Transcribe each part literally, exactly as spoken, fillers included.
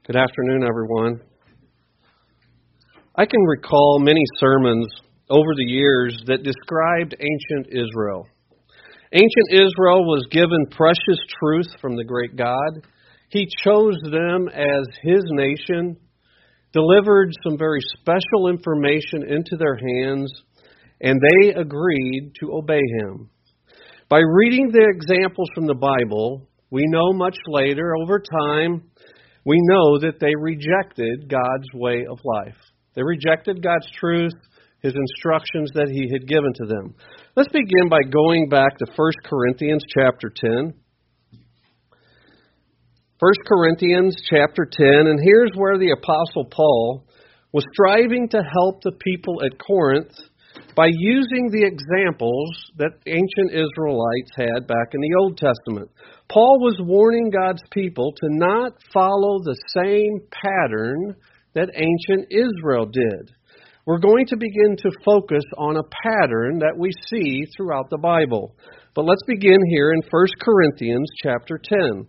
Good afternoon, everyone. I can recall many sermons over the years that described ancient Israel. Ancient Israel was given precious truth from the great God. He chose them as His nation, delivered some very special information into their hands, and they agreed to obey Him. By reading the examples from the Bible, we know much later, over time, we know that they rejected God's way of life. They rejected God's truth, His instructions that He had given to them. Let's begin by going back to First Corinthians chapter ten. First Corinthians chapter ten, and here's where the Apostle Paul was striving to help the people at Corinth by using the examples that ancient Israelites had back in the Old Testament. Paul was warning God's people to not follow the same pattern that ancient Israel did. We're going to begin to focus on a pattern that we see throughout the Bible. But let's begin here in First Corinthians chapter ten.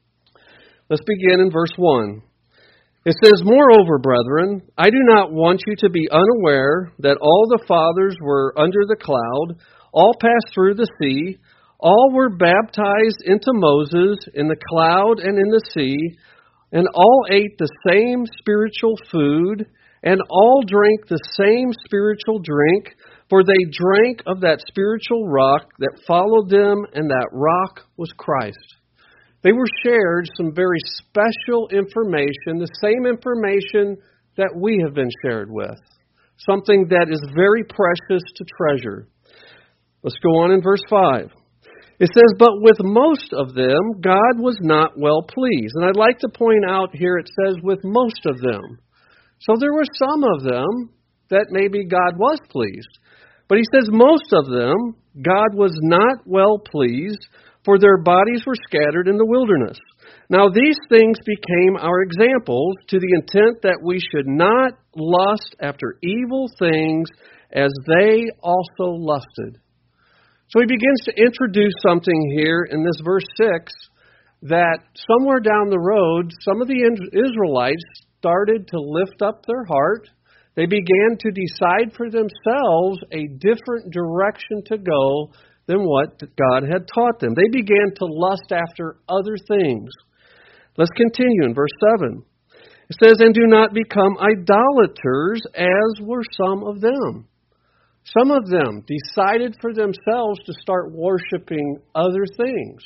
Let's begin in verse one. It says, "Moreover, brethren, I do not want you to be unaware that all the fathers were under the cloud, all passed through the sea, all were baptized into Moses in the cloud and in the sea, and all ate the same spiritual food, and all drank the same spiritual drink, for they drank of that spiritual rock that followed them, and that rock was Christ." They were shared some very special information, the same information that we have been shared with, something that is very precious to treasure. Let's go on in verse five. It says, "But with most of them God was not well pleased." And I'd like to point out here it says, "with most of them." So there were some of them that maybe God was pleased. But he says most of them God was not well pleased, for their bodies were scattered in the wilderness. Now these things became our examples, to the intent that we should not lust after evil things as they also lusted. So he begins to introduce something here in this verse six, that somewhere down the road, some of the Israelites started to lift up their heart. They began to decide for themselves a different direction to go than what God had taught them. They began to lust after other things. Let's continue in verse seven. It says, "And do not become idolaters, as were some of them." Some of them decided for themselves to start worshiping other things,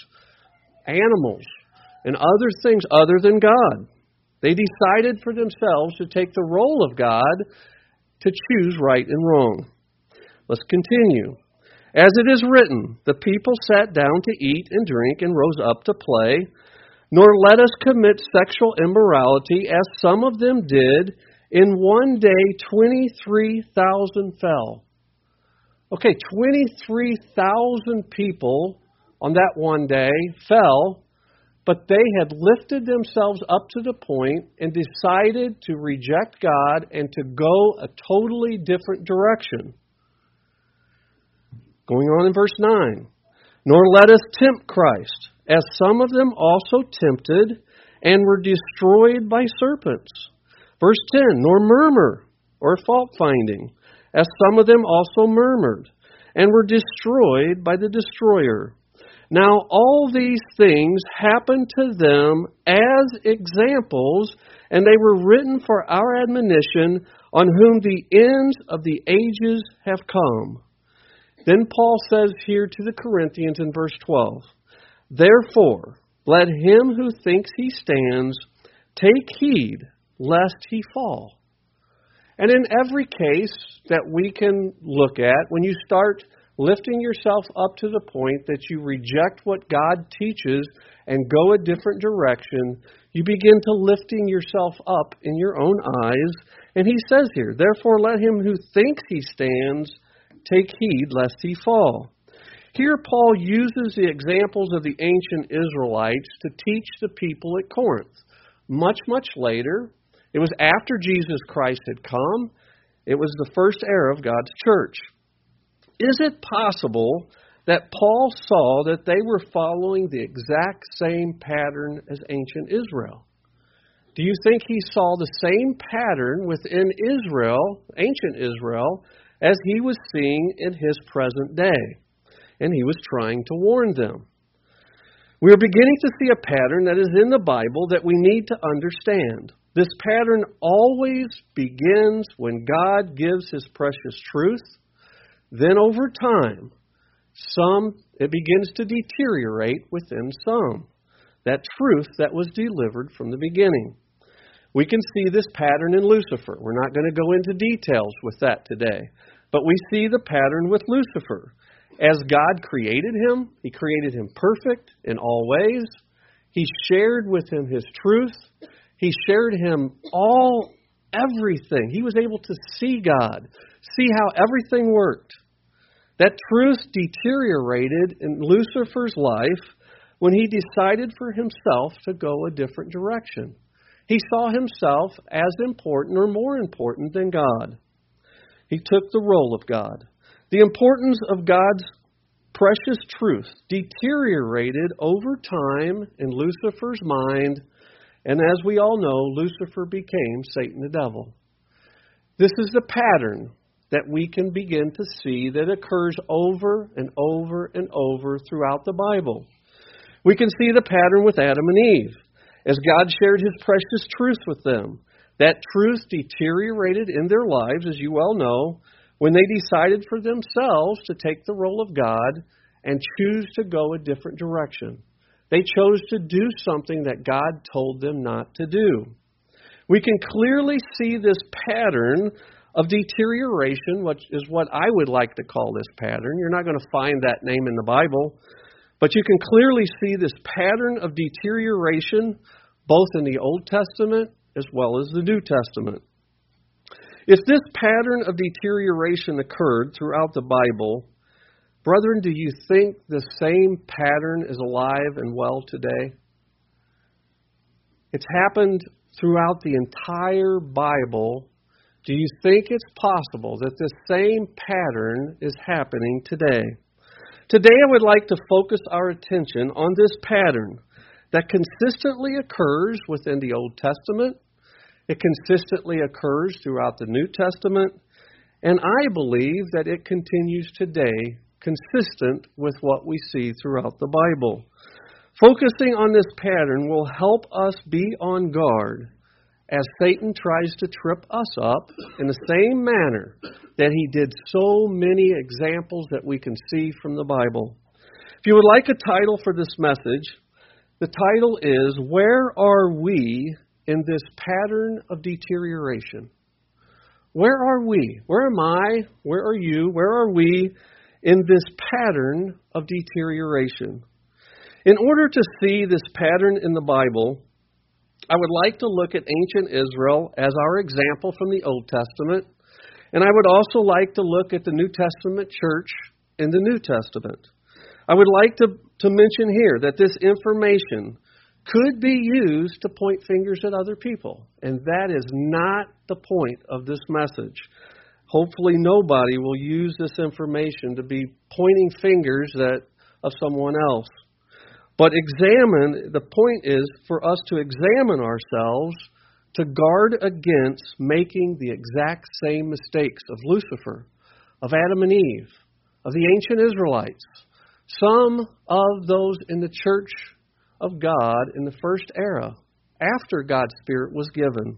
animals, and other things other than God. They decided for themselves to take the role of God to choose right and wrong. Let's continue. "As it is written, the people sat down to eat and drink and rose up to play. Nor let us commit sexual immorality, as some of them did. In one day twenty-three thousand fell." Okay, twenty-three thousand people on that one day fell, but they had lifted themselves up to the point and decided to reject God and to go a totally different direction. Going on in verse nine. "Nor let us tempt Christ, as some of them also tempted, and were destroyed by serpents." Verse ten. "Nor murmur," or fault-finding, "as some of them also murmured, and were destroyed by the destroyer. Now all these things happened to them as examples, and they were written for our admonition, on whom the ends of the ages have come." Then Paul says here to the Corinthians in verse twelve, "Therefore, let him who thinks he stands take heed lest he fall." And in every case that we can look at, when you start lifting yourself up to the point that you reject what God teaches and go a different direction, you begin to lifting yourself up in your own eyes. And he says here, "Therefore, let him who thinks he stands take heed lest he fall." Here Paul uses the examples of the ancient Israelites to teach the people at Corinth. Much, much later, it was after Jesus Christ had come, it was the first era of God's church. Is it possible that Paul saw that they were following the exact same pattern as ancient Israel? Do you think he saw the same pattern within Israel, ancient Israel, as he was seeing in his present day? And he was trying to warn them. We are beginning to see a pattern that is in the Bible that we need to understand. This pattern always begins when God gives his precious truth. Then over time, some it begins to deteriorate within some. That truth that was delivered from the beginning. We can see this pattern in Lucifer. We're not going to go into details with that today. But we see the pattern with Lucifer. As God created him, he created him perfect in all ways. He shared with him his truth. He shared him all, everything. He was able to see God, see how everything worked. That truth deteriorated in Lucifer's life when he decided for himself to go a different direction. He saw himself as important or more important than God. He took the role of God. The importance of God's precious truth deteriorated over time in Lucifer's mind, and as we all know, Lucifer became Satan the devil. This is the pattern that we can begin to see that occurs over and over and over throughout the Bible. We can see the pattern with Adam and Eve. As God shared his precious truth with them, that truth deteriorated in their lives, as you well know, when they decided for themselves to take the role of God and choose to go a different direction. They chose to do something that God told them not to do. We can clearly see this pattern of deterioration, which is what I would like to call this pattern. You're not going to find that name in the Bible. But you can clearly see this pattern of deterioration both in the Old Testament as well as the New Testament. If this pattern of deterioration occurred throughout the Bible, brethren, do you think the same pattern is alive and well today? It's happened throughout the entire Bible. Do you think it's possible that the same pattern is happening today? Today I would like to focus our attention on this pattern that consistently occurs within the Old Testament. It consistently occurs throughout the New Testament. And I believe that it continues today, consistent with what we see throughout the Bible. Focusing on this pattern will help us be on guard as Satan tries to trip us up in the same manner that he did so many examples that we can see from the Bible. If you would like a title for this message, the title is, Where Are We in This Pattern of Deterioration? Where are we? Where am I? Where are you? Where are we in this pattern of deterioration? In order to see this pattern in the Bible, I would like to look at ancient Israel as our example from the Old Testament, and I would also like to look at the New Testament church in the New Testament. I would like to, to mention here that this information could be used to point fingers at other people, and that is not the point of this message. Hopefully nobody will use this information to be pointing fingers at of someone else. But examine, the point is for us to examine ourselves to guard against making the exact same mistakes of Lucifer, of Adam and Eve, of the ancient Israelites, some of those in the church of God in the first era, after God's Spirit was given.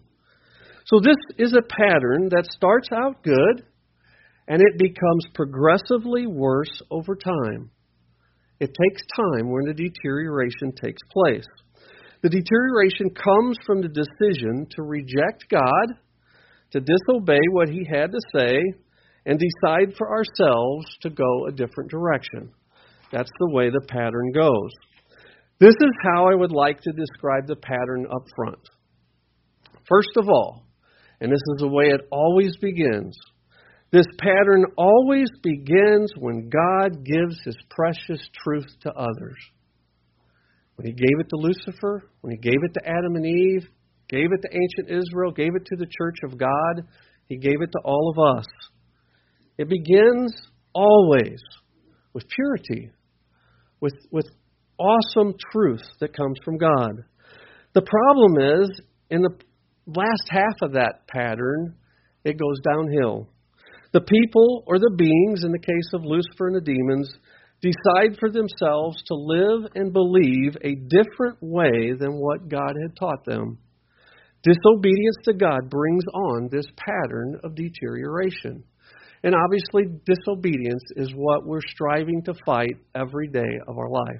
So this is a pattern that starts out good, and it becomes progressively worse over time. It takes time when the deterioration takes place. The deterioration comes from the decision to reject God, to disobey what He had to say, and decide for ourselves to go a different direction. That's the way the pattern goes. This is how I would like to describe the pattern up front. First of all, and this is the way it always begins, this pattern always begins when God gives His precious truth to others. When He gave it to Lucifer, when He gave it to Adam and Eve, gave it to ancient Israel, gave it to the church of God, He gave it to all of us. It begins always with purity, with, with awesome truth that comes from God. The problem is, in the last half of that pattern, it goes downhill. The people, or the beings, in the case of Lucifer and the demons, decide for themselves to live and believe a different way than what God had taught them. Disobedience to God brings on this pattern of deterioration. And obviously, disobedience is what we're striving to fight every day of our life.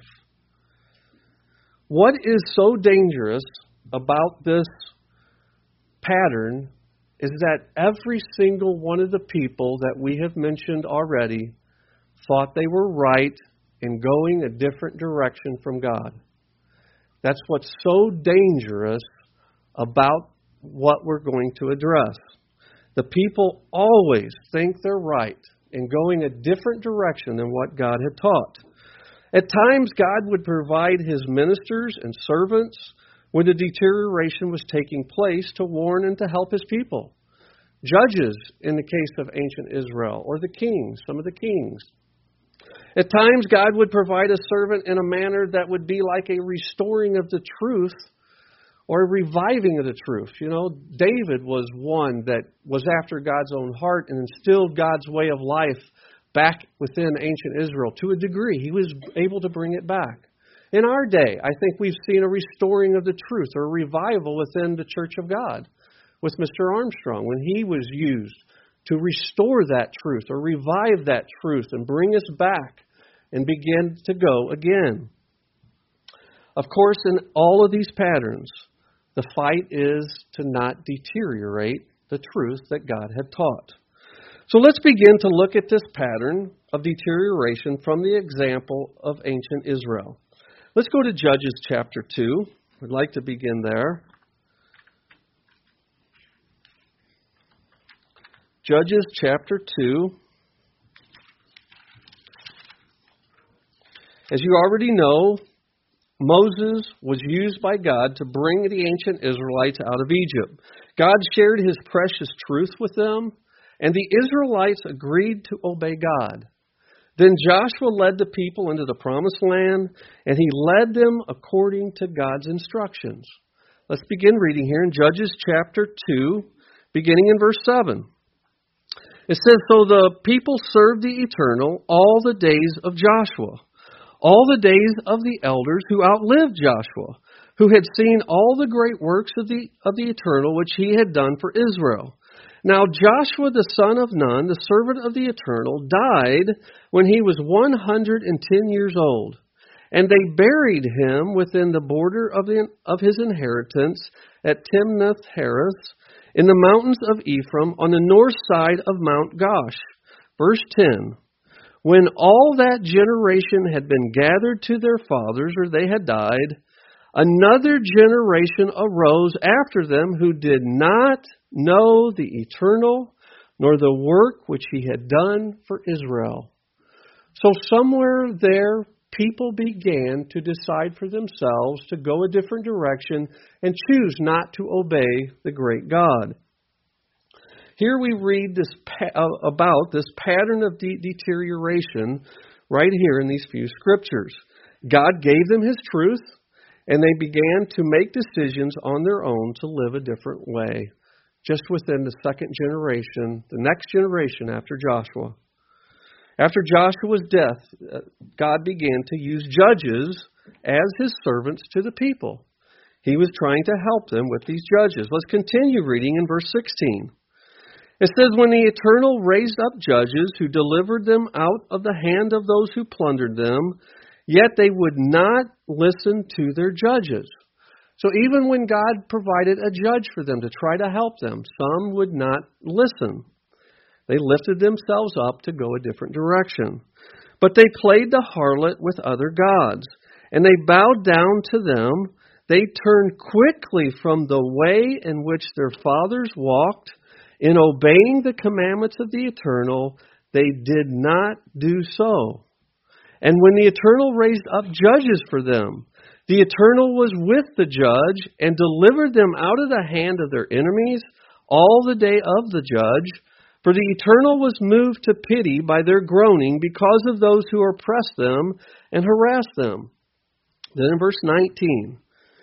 What is so dangerous about this pattern is that every single one of the people that we have mentioned already thought they were right in going a different direction from God. That's what's so dangerous about what we're going to address. The people always think they're right in going a different direction than what God had taught. At times, God would provide His ministers and servants when the deterioration was taking place to warn and to help His people. Judges in the case of ancient Israel, or the kings, some of the kings. At times, God would provide a servant in a manner that would be like a restoring of the truth or a reviving of the truth. You know, David was one that was after God's own heart and instilled God's way of life back within ancient Israel to a degree. He was able to bring it back. In our day, I think we've seen a restoring of the truth or a revival within the Church of God with Mister Armstrong when he was used to restore that truth or revive that truth and bring us back and begin to go again. Of course, in all of these patterns, the fight is to not deteriorate the truth that God had taught. So let's begin to look at this pattern of deterioration from the example of ancient Israel. Let's go to Judges chapter two. I'd like to begin there. Judges chapter two. As you already know, Moses was used by God to bring the ancient Israelites out of Egypt. God shared His precious truth with them, and the Israelites agreed to obey God. Then Joshua led the people into the promised land, and he led them according to God's instructions. Let's begin reading here in Judges chapter two, beginning in verse seven. It says, "So the people served the Eternal all the days of Joshua, all the days of the elders who outlived Joshua, who had seen all the great works of the of the Eternal which He had done for Israel. Now Joshua the son of Nun, the servant of the Eternal, died when he was one hundred and ten years old, and they buried him within the border of the of his inheritance at Timnath-Heres, in the mountains of Ephraim, on the north side of Mount Gosh." Verse ten. "When all that generation had been gathered to their fathers, or they had died, another generation arose after them who did not know the Eternal, nor the work which He had done for Israel." So somewhere there, people began to decide for themselves to go a different direction and choose not to obey the great God. Here we read this about this pattern of de- deterioration right here in these few scriptures. God gave them His truth, and they began to make decisions on their own to live a different way, just within the second generation, the next generation after Joshua. After Joshua's death, God began to use judges as His servants to the people. He was trying to help them with these judges. Let's continue reading in verse sixteen. It says, "When the Eternal raised up judges who delivered them out of the hand of those who plundered them, yet they would not listen to their judges." So even when God provided a judge for them to try to help them, some would not listen. They lifted themselves up to go a different direction. But they played the harlot with other gods, and they bowed down to them. They turned quickly from the way in which their fathers walked. In obeying the commandments of the Eternal, they did not do so. And when the Eternal raised up judges for them, the Eternal was with the judge and delivered them out of the hand of their enemies all the day of the judge. For the Eternal was moved to pity by their groaning because of those who oppressed them and harassed them. Then in verse nineteen,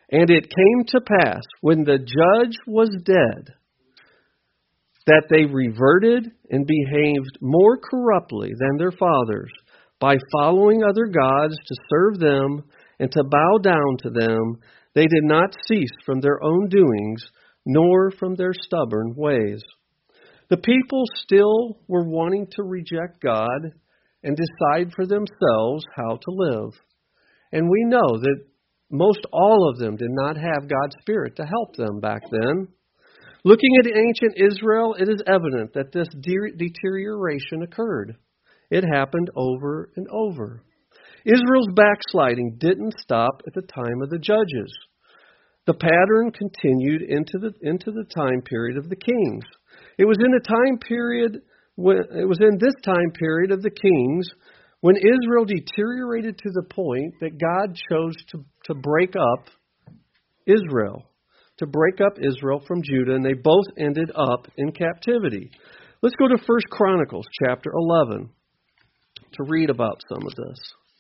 And it came to pass, when the judge was dead, that they reverted and behaved more corruptly than their fathers, by following other gods to serve them and to bow down to them. They did not cease from their own doings, nor from their stubborn ways. The people still were wanting to reject God and decide for themselves how to live. And we know that most all of them did not have God's Spirit to help them back then. Looking at ancient Israel, it is evident that this de- deterioration occurred. It happened over and over. Israel's backsliding didn't stop at the time of the judges. The pattern continued into the into the time period of the kings. It was in the time period when it was in this time period of the kings when Israel deteriorated to the point that God chose to, to break up Israel, to break up Israel from Judah, and they both ended up in captivity. Let's go to First Chronicles chapter eleven to read about some of this.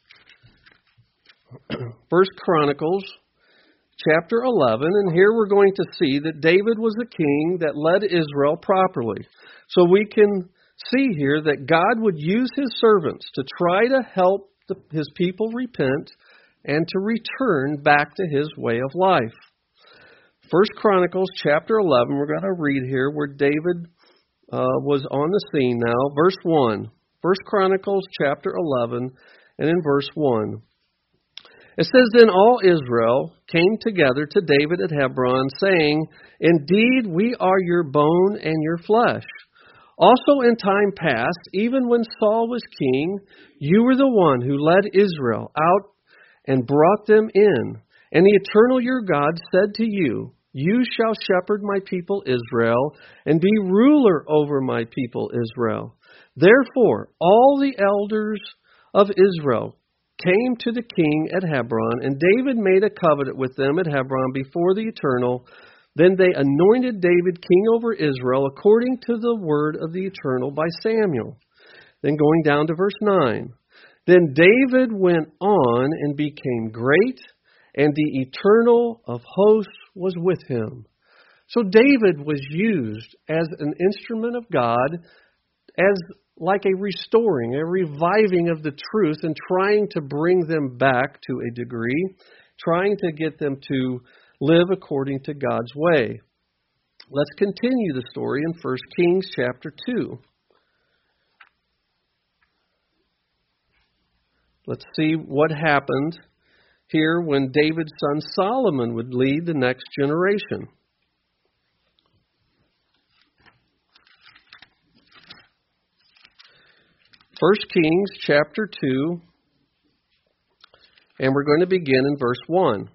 First Chronicles chapter eleven, and here we're going to see that David was a king that led Israel properly. So we can see here that God would use his servants to try to help the, his people repent and to return back to his way of life. First Chronicles chapter eleven, we're going to read here where David uh, was on the scene now. Verse one. First Chronicles chapter eleven, and in verse one. It says, Then all Israel came together to David at Hebron, saying, Indeed, we are your bone and your flesh. Also in time past, even when Saul was king, you were the one who led Israel out and brought them in. And the eternal your God said to you, You shall shepherd my people Israel, and be ruler over my people Israel. Therefore, all the elders of Israel came to the king at Hebron, and David made a covenant with them at Hebron before the Eternal. Then they anointed David king over Israel according to the word of the Eternal by Samuel. Then going down to verse nine. Then David went on and became great, and the Eternal of hosts was with him. So David was used as an instrument of God, as like a restoring, a reviving of the truth, and trying to bring them back to a degree, trying to get them to live according to God's way. Let's continue the story in First Kings chapter two. Let's see what happened here when David's son Solomon would lead the next generation. First Kings chapter two, and we're going to begin in verse one.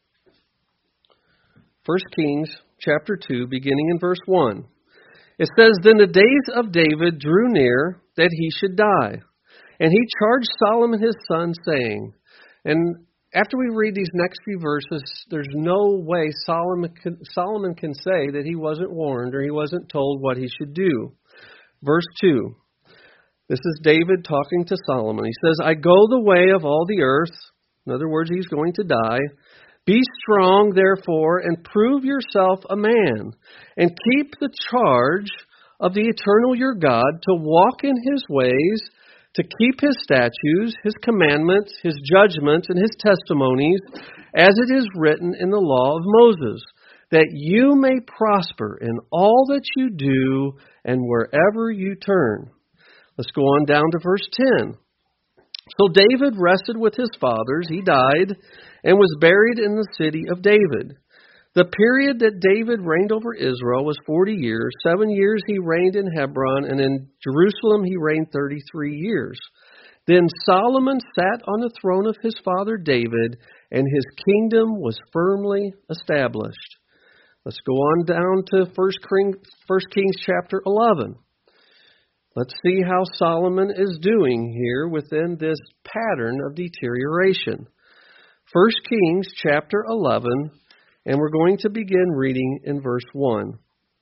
First Kings chapter two, beginning in verse one. It says, Then the days of David drew near that he should die. And he charged Solomon his son, saying, and after we read these next few verses, there's no way Solomon can, Solomon can say that he wasn't warned or he wasn't told what he should do. Verse two. This is David talking to Solomon. He says, I go the way of all the earth. In other words, he's going to die. Be strong, therefore, and prove yourself a man, and keep the charge of the Eternal your God, to walk in his ways, to keep his statutes, his commandments, his judgments, and his testimonies, as it is written in the law of Moses, that you may prosper in all that you do and wherever you turn. Let's go on down to verse ten. So David rested with his fathers. He died and was buried in the city of David. The period that David reigned over Israel was forty years. Seven years he reigned in Hebron, and in Jerusalem he reigned thirty-three years. Then Solomon sat on the throne of his father David, and his kingdom was firmly established. Let's go on down to First Kings chapter eleven. Let's see how Solomon is doing here within this pattern of deterioration. First Kings chapter eleven, and we're going to begin reading in verse one.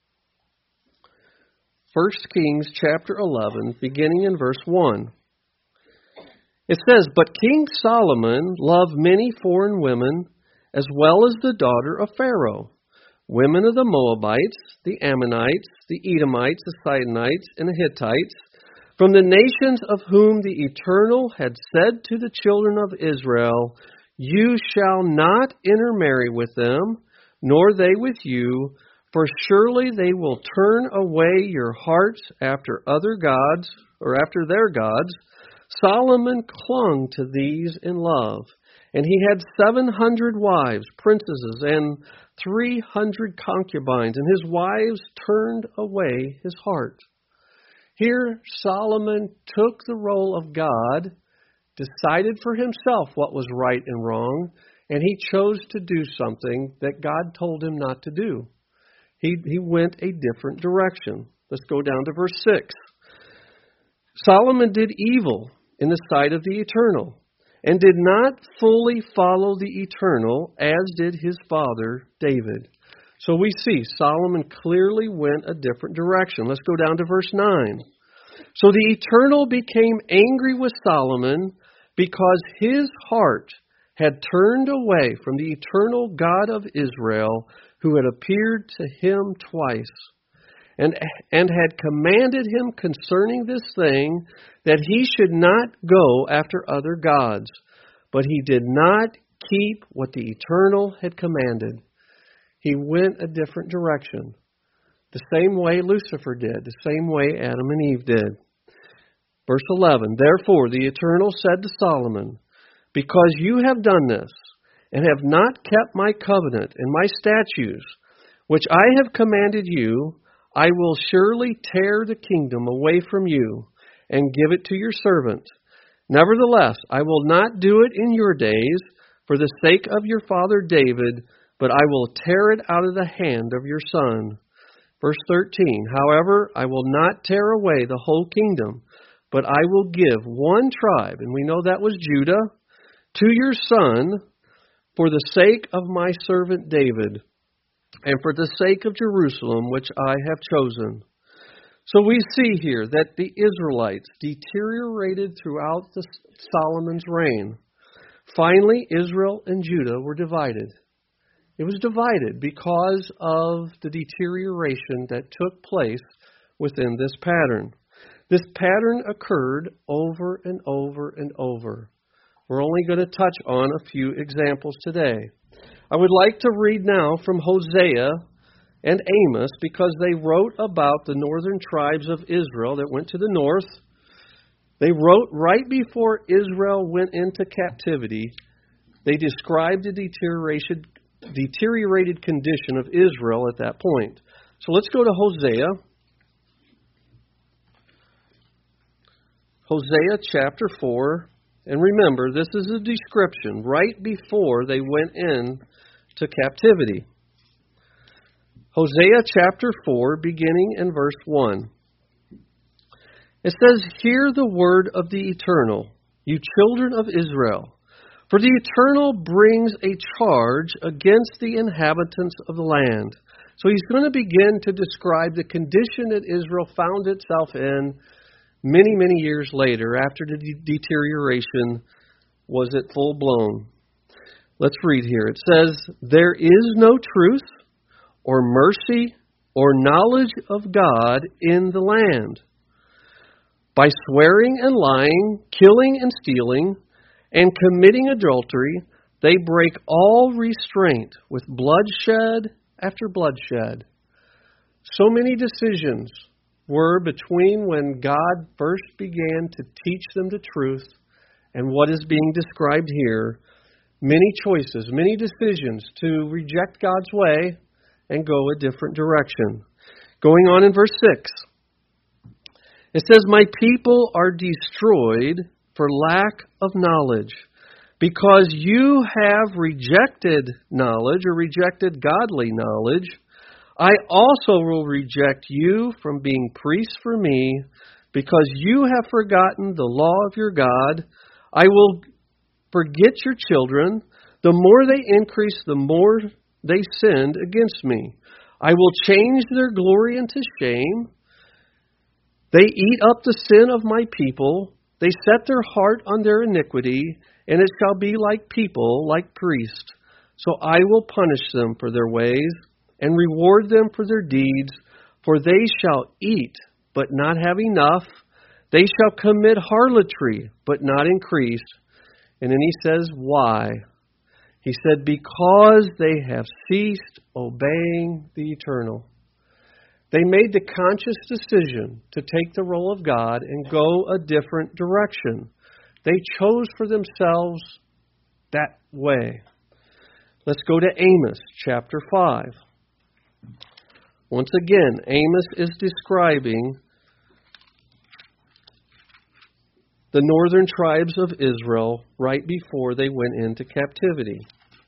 First Kings chapter eleven, beginning in verse one. It says, But King Solomon loved many foreign women, as well as the daughter of Pharaoh, women of the Moabites, the Ammonites, the Edomites, the Sidonites, and the Hittites, from the nations of whom the Eternal had said to the children of Israel, you shall not intermarry with them, nor they with you, for surely they will turn away your hearts after other gods, or after their gods. Solomon clung to these in love, and he had seven hundred wives, princesses, and three hundred concubines, and his wives turned away his heart. Here, Solomon took the role of God, decided for himself what was right and wrong, and he chose to do something that God told him not to do. He, he went a different direction. Let's go down to verse six. Solomon did evil in the sight of the Eternal, and did not fully follow the Eternal, as did his father David. So we see Solomon clearly went a different direction. Let's go down to verse nine. So the Eternal became angry with Solomon because his heart had turned away from the eternal God of Israel, who had appeared to him twice, and, and had commanded him concerning this thing, that he should not go after other gods. But he did not keep what the Eternal had commanded. He went a different direction. The same way Lucifer did, the same way Adam and Eve did. Verse eleven, therefore the Eternal said to Solomon, because you have done this, and have not kept my covenant and my statutes, which I have commanded you, I will surely tear the kingdom away from you, and give it to your servant. Nevertheless, I will not do it in your days, for the sake of your father David, but I will tear it out of the hand of your son. Verse thirteen, however, I will not tear away the whole kingdom, but I will give one tribe, and we know that was Judah, to your son, for the sake of my servant David, and for the sake of Jerusalem, which I have chosen. So we see here that the Israelites deteriorated throughout the Solomon's reign. Finally, Israel and Judah were divided. It was divided because of the deterioration that took place within this pattern. This pattern occurred over and over and over. We're only going to touch on a few examples today. I would like to read now from Hosea and Amos, because they wrote about the northern tribes of Israel that went to the north. They wrote right before Israel went into captivity. They described the deterioration, deteriorated condition of Israel at that point. So let's go to Hosea. Hosea chapter four. And remember, this is a description right before they went in to captivity. Hosea chapter four, beginning in verse one. It says, hear the word of the Eternal, you children of Israel. For the Eternal brings a charge against the inhabitants of the land. So he's going to begin to describe the condition that Israel found itself in many, many years later, after the de- deterioration was at full blown. Let's read here. It says, there is no truth or mercy or knowledge of God in the land. By swearing and lying, killing and stealing, and committing adultery, they break all restraint with bloodshed after bloodshed. So many decisions were between when God first began to teach them the truth and what is being described here. Many choices, many decisions to reject God's way and go a different direction. Going on in verse six. It says, my people are destroyed for lack of knowledge, because you have rejected knowledge or rejected godly knowledge. I also will reject you from being priests for me, because you have forgotten the law of your God. I will forget your children. The more they increase, the more they sinned against me. I will change their glory into shame. They eat up the sin of my people. They set their heart on their iniquity, and it shall be like people, like priests. So I will punish them for their ways and reward them for their deeds, for they shall eat, but not have enough. They shall commit harlotry, but not increase. And then he says, why? He said, because they have ceased obeying the Eternal. They made the conscious decision to take the role of God and go a different direction. They chose for themselves that way. Let's go to Amos chapter five. Once again, Amos is describing the northern tribes of Israel right before they went into captivity.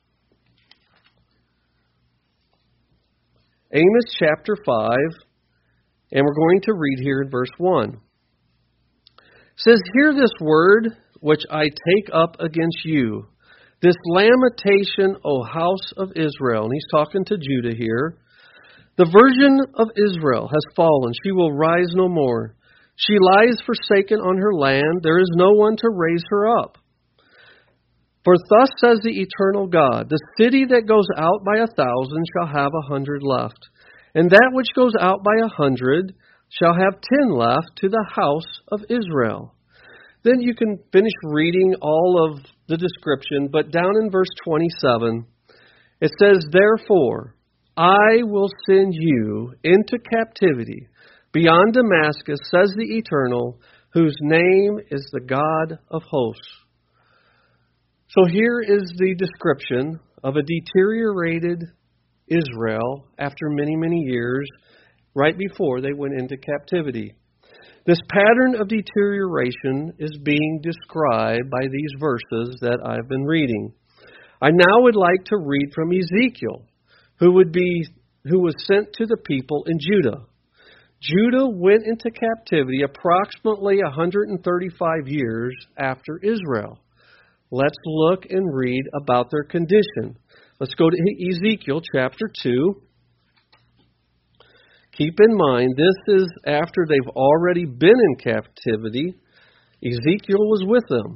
Amos chapter five, and we're going to read here in verse one. It says, hear this word which I take up against you, this lamentation, O house of Israel. And he's talking to Judah here. The virgin of Israel has fallen. She will rise no more. She lies forsaken on her land. There is no one to raise her up. For thus says the eternal God, the city that goes out by a thousand shall have a hundred left, and that which goes out by a hundred shall have ten left to the house of Israel. Then you can finish reading all of the description, but down in verse twenty-seven, it says, therefore, I will send you into captivity beyond Damascus, says the Eternal, whose name is the God of hosts. So here is the description of a deteriorated Israel after many, many years, right before they went into captivity. This pattern of deterioration is being described by these verses that I've been reading. I now would like to read from Ezekiel, who would be who was sent to the people in Judah. Judah went into captivity approximately one hundred thirty-five years after Israel. Let's look and read about their condition. Let's go to Ezekiel chapter two. Keep in mind, this is after they've already been in captivity. Ezekiel was with them.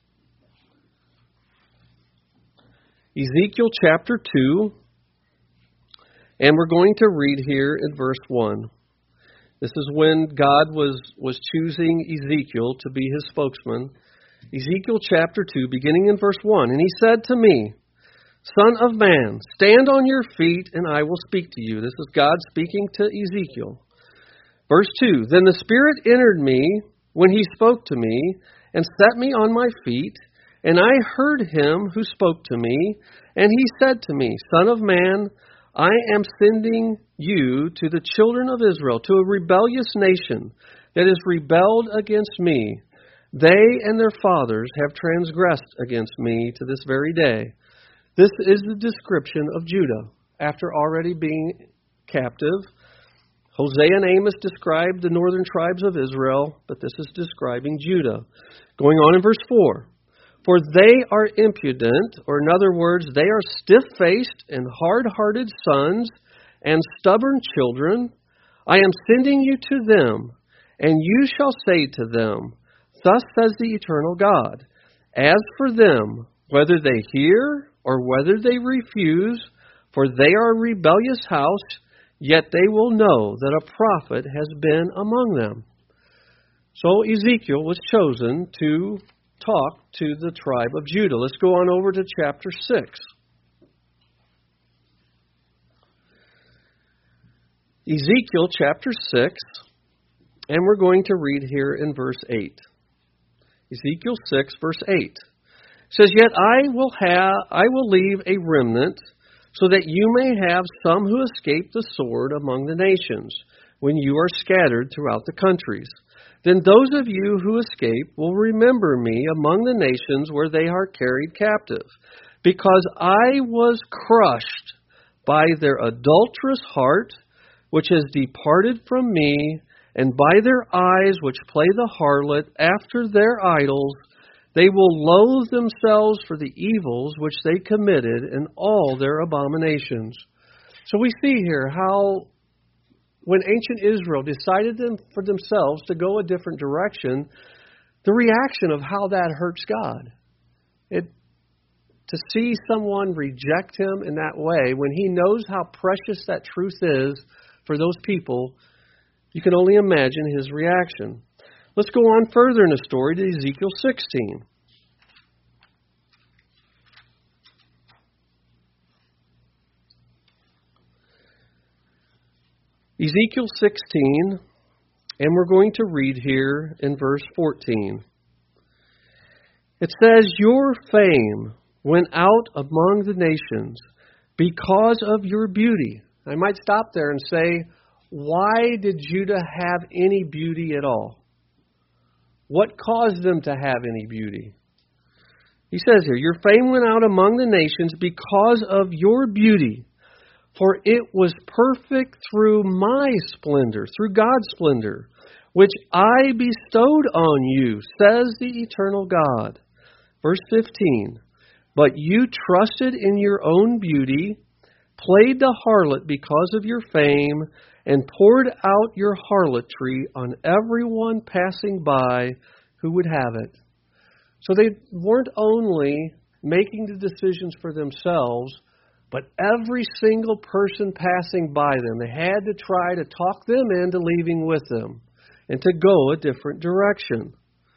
Ezekiel chapter two, and we're going to read here in verse one. This is when God was, was choosing Ezekiel to be his spokesman. Ezekiel chapter two, beginning in verse one. And he said to me, Son of man, stand on your feet, and I will speak to you. This is God speaking to Ezekiel. Verse two, Then the Spirit entered me when he spoke to me, and set me on my feet, and I heard him who spoke to me, and he said to me, Son of man, I am sending you to the children of Israel, to a rebellious nation that has rebelled against me. They and their fathers have transgressed against me to this very day. This is the description of Judah after already being captive. Hosea and Amos described the northern tribes of Israel, but this is describing Judah. Going on in verse four. For they are impudent, or in other words, they are stiff-faced and hard-hearted sons and stubborn children. I am sending you to them, and you shall say to them, Thus says the eternal God, As for them, whether they hear or whether they refuse, for they are a rebellious house, yet they will know that a prophet has been among them. So Ezekiel was chosen to talk to the tribe of Judah. Let's go on over to chapter six. Ezekiel chapter six, and we're going to read here in verse eight. Ezekiel six, verse eight. It says, Yet I will have I will leave a remnant, so that you may have some who escape the sword among the nations, when you are scattered throughout the countries. Then those of you who escape will remember me among the nations where they are carried captive, because I was crushed by their adulterous heart, which has departed from me, and by their eyes which play the harlot after their idols. They will loathe themselves for the evils which they committed and all their abominations. So we see here how when ancient Israel decided them for themselves to go a different direction, the reaction of how that hurts God. It to see someone reject him in that way, when he knows how precious that truth is for those people, you can only imagine his reaction. Let's go on further in the story to Ezekiel sixteen. Ezekiel sixteen, and we're going to read here in verse fourteen. It says, "Your fame went out among the nations because of your beauty." I might stop there and say, why did Judah have any beauty at all? What caused them to have any beauty? He says here, "Your fame went out among the nations because of your beauty. For it was perfect through my splendor," through God's splendor, "which I bestowed on you, says the eternal God." Verse fifteen, "But you trusted in your own beauty, played the harlot because of your fame, and poured out your harlotry on everyone passing by who would have it." So they weren't only making the decisions for themselves, but every single person passing by them, they had to try to talk them into leaving with them and to go a different direction.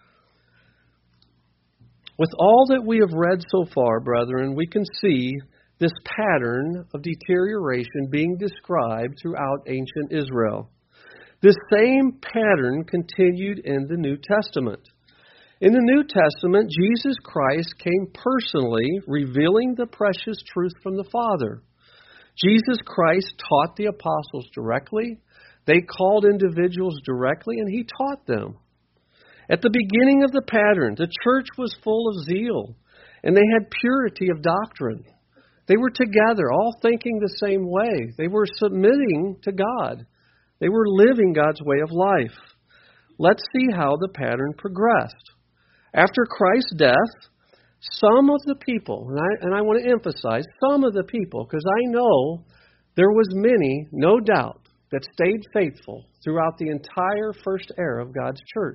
With all that we have read so far, brethren, we can see this pattern of deterioration being described throughout ancient Israel. This same pattern continued in the New Testament. In the New Testament, Jesus Christ came personally revealing the precious truth from the Father. Jesus Christ taught the apostles directly. They called individuals directly, and he taught them. At the beginning of the pattern, the church was full of zeal, and they had purity of doctrine. They were together, all thinking the same way. They were submitting to God. They were living God's way of life. Let's see how the pattern progressed. After Christ's death, some of the people, and I, and I want to emphasize some of the people, because I know there was many, no doubt, that stayed faithful throughout the entire first era of God's church.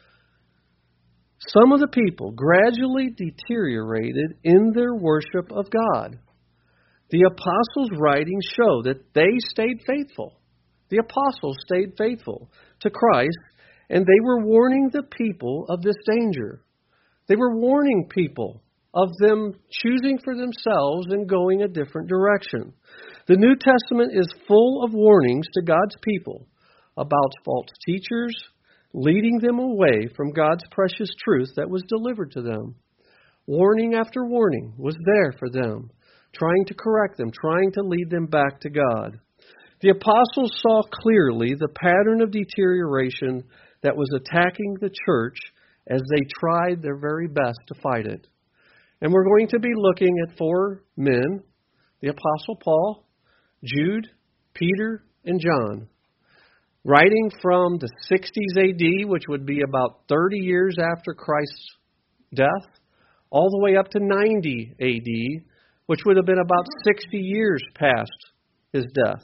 Some of the people gradually deteriorated in their worship of God. The apostles' writings show that they stayed faithful. The apostles stayed faithful to Christ, and they were warning the people of this danger. They were warning people of them choosing for themselves and going a different direction. The New Testament is full of warnings to God's people about false teachers, leading them away from God's precious truth that was delivered to them. Warning after warning was there for them, trying to correct them, trying to lead them back to God. The apostles saw clearly the pattern of deterioration that was attacking the church as they tried their very best to fight it. And we're going to be looking at four men, the Apostle Paul, Jude, Peter, and John, writing from the sixties A D, which would be about thirty years after Christ's death, all the way up to ninety A D, which would have been about sixty years past his death.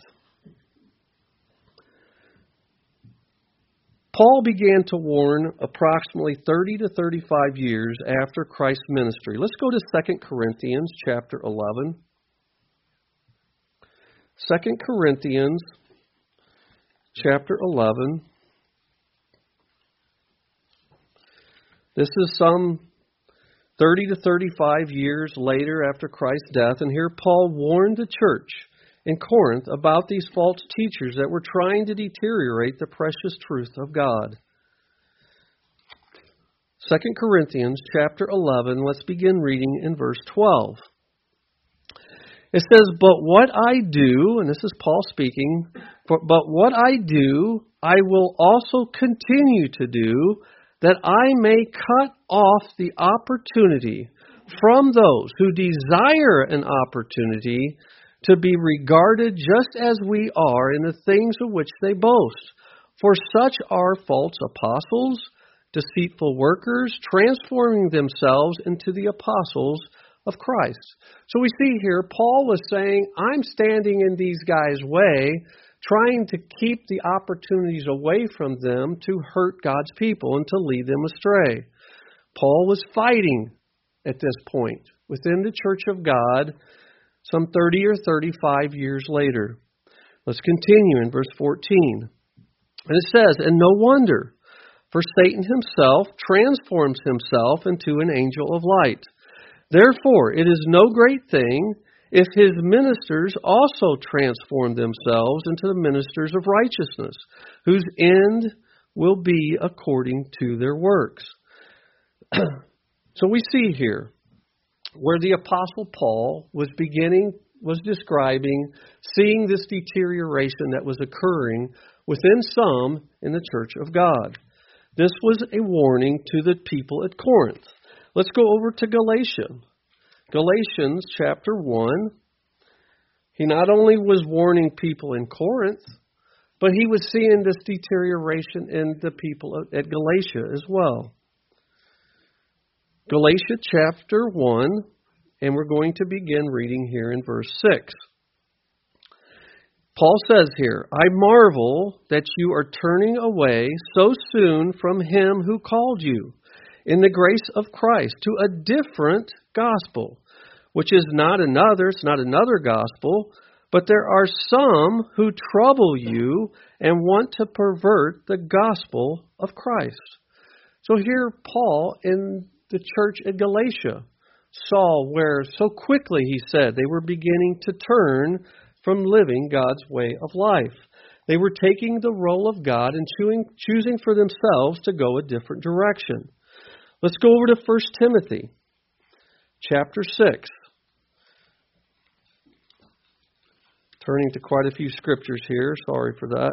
Paul began to warn approximately thirty to thirty-five years after Christ's ministry. Let's go to Second Corinthians chapter eleven. Second Corinthians chapter eleven. This is some thirty to thirty-five years later after Christ's death, and here Paul warned the church in Corinth about these false teachers that were trying to deteriorate the precious truth of God. Second Corinthians chapter eleven, let's begin reading in verse twelve. It says, "But what I do," and this is Paul speaking, "but what I do, I will also continue to do, that I may cut off the opportunity from those who desire an opportunity to be regarded just as we are in the things of which they boast. For such are false apostles, deceitful workers, transforming themselves into the apostles of Christ." So we see here, Paul was saying, I'm standing in these guys' way, trying to keep the opportunities away from them to hurt God's people and to lead them astray. Paul was fighting at this point within the church of God some thirty or thirty-five years later. Let's continue in verse fourteen. And it says, "And no wonder, for Satan himself transforms himself into an angel of light. Therefore, it is no great thing if his ministers also transform themselves into the ministers of righteousness, whose end will be according to their works." So we see here where the Apostle Paul was beginning, was describing, seeing this deterioration that was occurring within some in the church of God. This was a warning to the people at Corinth. Let's go over to Galatia. Galatians chapter one. He not only was warning people in Corinth, but he was seeing this deterioration in the people at Galatia as well. Galatia chapter one, and we're going to begin reading here in verse six. Paul says here, "I marvel that you are turning away so soon from him who called you in the grace of Christ to a different gospel, which is not another, it's not another gospel, but there are some who trouble you and want to pervert the gospel of Christ." So here Paul in the church at Galatia saw where so quickly, he said, they were beginning to turn from living God's way of life. They were taking the role of God and choosing, choosing for themselves to go a different direction. Let's go over to First Timothy chapter six. Turning to quite a few scriptures here. Sorry for that.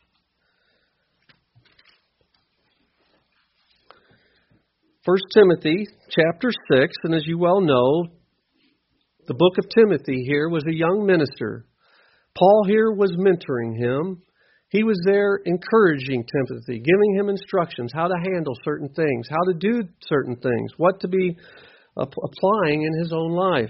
First Timothy chapter six, and as you well know, the book of Timothy here was a young minister. Paul here was mentoring him. He was there encouraging Timothy, giving him instructions, how to handle certain things, how to do certain things, what to be applying in his own life.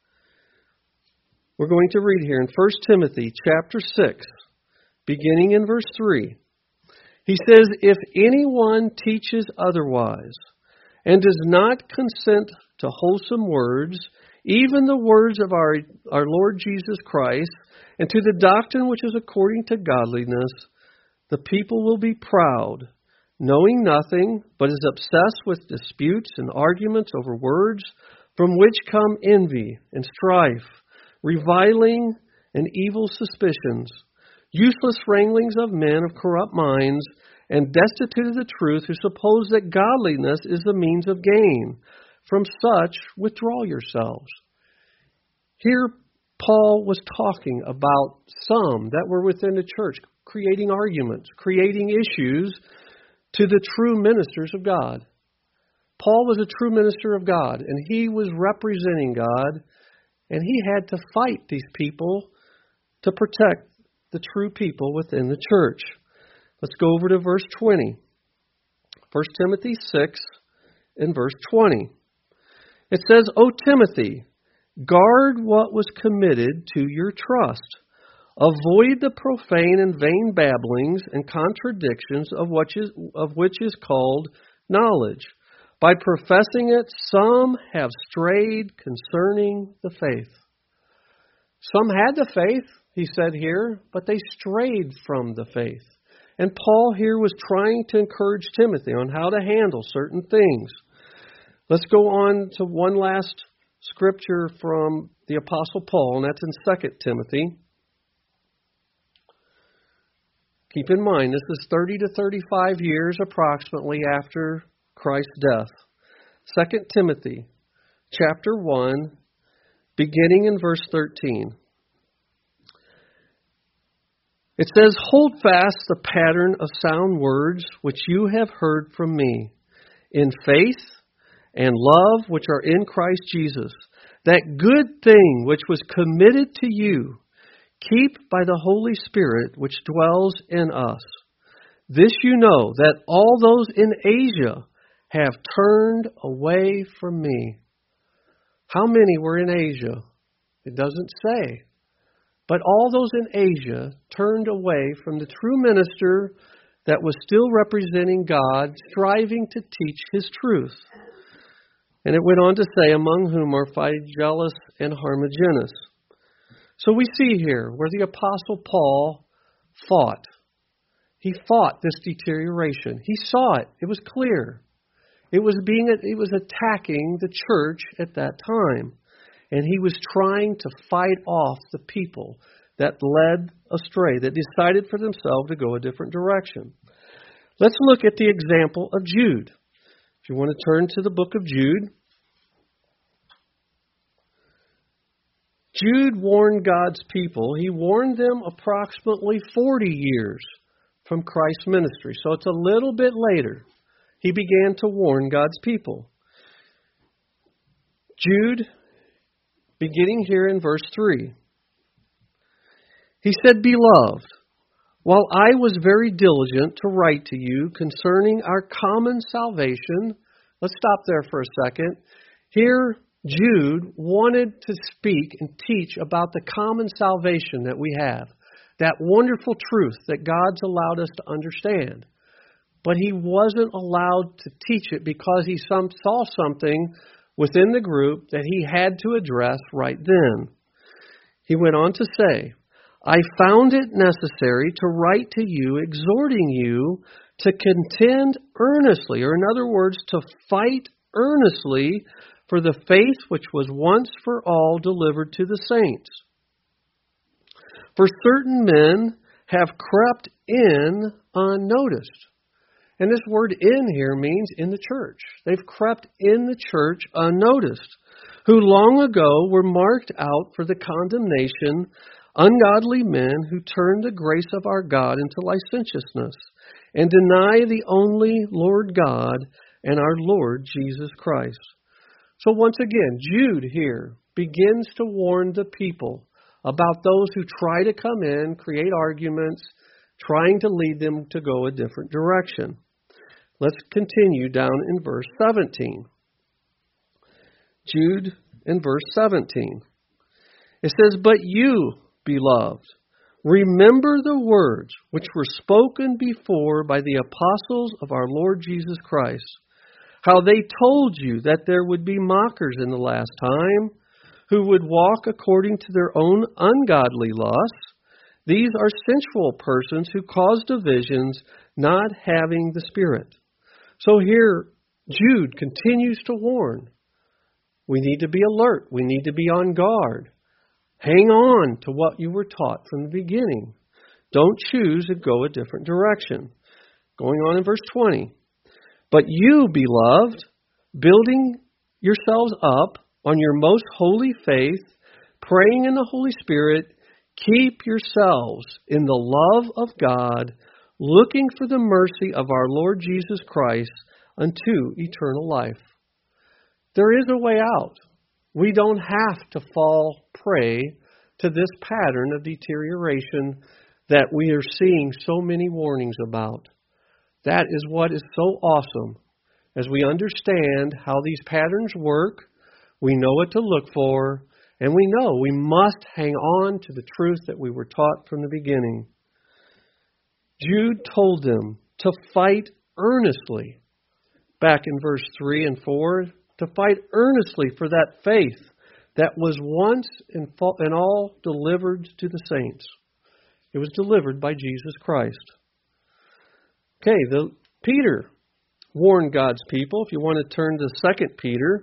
We're going to read here in First Timothy chapter six, beginning in verse three. He says, "If anyone teaches otherwise and does not consent to wholesome words, even the words of our, our Lord Jesus Christ, and to the doctrine which is according to godliness, the people will be proud, knowing nothing, but is obsessed with disputes and arguments over words, from which come envy and strife, reviling and evil suspicions, useless wranglings of men of corrupt minds, and destitute of the truth, who suppose that godliness is the means of gain. From such withdraw yourselves." Here Paul was talking about some that were within the church, creating arguments, creating issues to the true ministers of God. Paul was a true minister of God, and he was representing God, and he had to fight these people to protect the true people within the church. Let's go over to verse twenty. First Timothy six and verse twenty. It says, "O Timothy, guard what was committed to your trust. Avoid the profane and vain babblings and contradictions of which is, of which is called knowledge. By professing it, some have strayed concerning the faith." Some had the faith, he said here, but they strayed from the faith. And Paul here was trying to encourage Timothy on how to handle certain things. Let's go on to one last scripture from the Apostle Paul, and that's in Second Timothy. Keep in mind, this is thirty to thirty-five years approximately after Christ's death. Second Timothy chapter one, beginning in verse thirteen. It says, "Hold fast the pattern of sound words which you have heard from me, in faith and love which are in Christ Jesus. That good thing which was committed to you, keep by the Holy Spirit which dwells in us. This you know, that all those in Asia have turned away from me." How many were in Asia? It doesn't say. But all those in Asia turned away from the true minister that was still representing God, striving to teach His truth. And it went on to say, among whom are Phygellus and Hermogenes. So we see here where the Apostle Paul fought. He fought this deterioration. He saw it. It was clear. It was being, it was attacking the church at that time. And he was trying to fight off the people that led astray, that decided for themselves to go a different direction. Let's look at the example of Jude. If you want to turn to the book of Jude. Jude warned God's people. He warned them approximately forty years from Christ's ministry. So it's a little bit later. He began to warn God's people. Jude, beginning here in verse three. He said, Beloved, while I was very diligent to write to you concerning our common salvation. Let's stop there for a second. Here, Jude wanted to speak and teach about the common salvation that we have. That wonderful truth that God's allowed us to understand. But he wasn't allowed to teach it because he some, saw something within the group that he had to address right then. He went on to say, I found it necessary to write to you, exhorting you to contend earnestly, or in other words, to fight earnestly for the faith which was once for all delivered to the saints. For certain men have crept in unnoticed. And this word in here means in the church. They've crept in the church unnoticed, who long ago were marked out for the condemnation, ungodly men who turn the grace of our God into licentiousness and deny the only Lord God and our Lord Jesus Christ. So once again, Jude here begins to warn the people about those who try to come in, create arguments, trying to lead them to go a different direction. Let's continue down in verse seventeen. Jude in verse seventeen. It says, But you, beloved, remember the words which were spoken before by the apostles of our Lord Jesus Christ, how they told you that there would be mockers in the last time, who would walk according to their own ungodly lusts. These are sensual persons who cause divisions, not having the Spirit. So here, Jude continues to warn. We need to be alert. We need to be on guard. Hang on to what you were taught from the beginning. Don't choose to go a different direction. Going on in verse twenty. But you, beloved, building yourselves up on your most holy faith, praying in the Holy Spirit, keep yourselves in the love of God, looking for the mercy of our Lord Jesus Christ unto eternal life. There is a way out. We don't have to fall prey to this pattern of deterioration that we are seeing so many warnings about. That is what is so awesome. As we understand how these patterns work, we know what to look for, and we know we must hang on to the truth that we were taught from the beginning. Jude told them to fight earnestly, back in verse three and four, to fight earnestly for that faith that was once and all delivered to the saints. It was delivered by Jesus Christ. Okay, the Peter warned God's people. If you want to turn to Second Peter.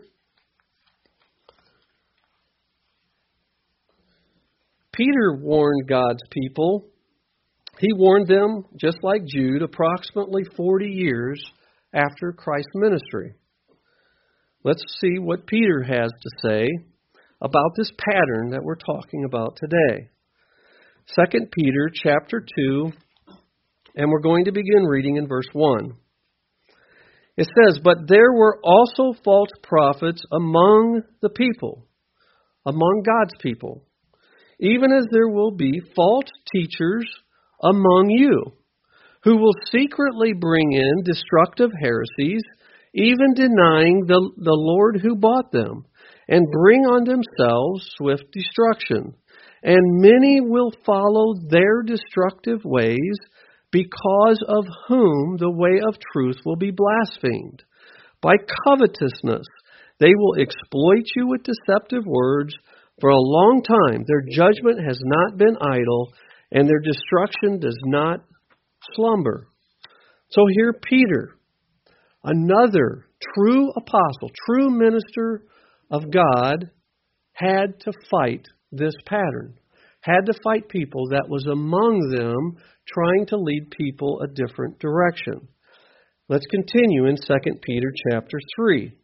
Peter warned God's people. He warned them, just like Jude, approximately forty years after Christ's ministry. Let's see what Peter has to say about this pattern that we're talking about today. Second Peter chapter two, and we're going to begin reading in verse one. It says, But there were also false prophets among the people, among God's people, even as there will be false teachers among you, who will secretly bring in destructive heresies, even denying the, the Lord who bought them, and bring on themselves swift destruction. And many will follow their destructive ways, because of whom the way of truth will be blasphemed. By covetousness, They will exploit you with deceptive words. For a long time, their judgment has not been idle, and their destruction does not slumber. So here Peter, another true apostle, true minister of God, had to fight this pattern, had to fight people that was among them trying to lead people a different direction. Let's continue in Second Peter chapter three.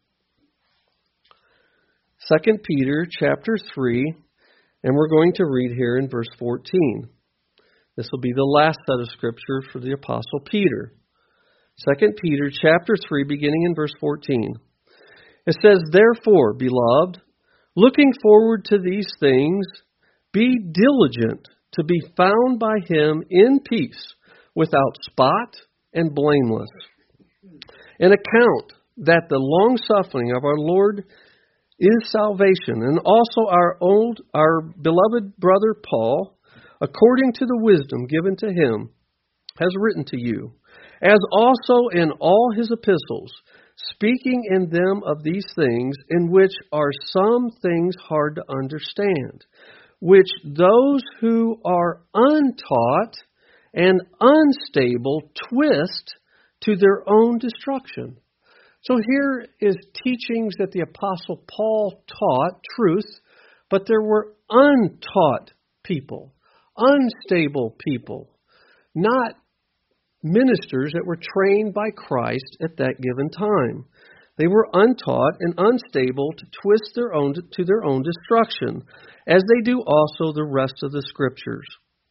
Second Peter chapter three, and we're going to read here in verse fourteen. This will be the last set of scripture for the Apostle Peter. Second Peter chapter three, beginning in verse fourteen. It says, "Therefore, beloved, looking forward to these things, be diligent to be found by him in peace, without spot and blameless. And account that the long-suffering of our Lord is salvation, and also our old, our beloved brother Paul, according to the wisdom given to him, has written to you, as also in all his epistles, speaking in them of these things, in which are some things hard to understand, which those who are untaught and unstable twist to their own destruction." So here is teachings that the Apostle Paul taught, truth, but there were untaught people, unstable people, not ministers that were trained by Christ at that given time. They were untaught and unstable to twist their own to their own destruction, as they do also the rest of the Scriptures.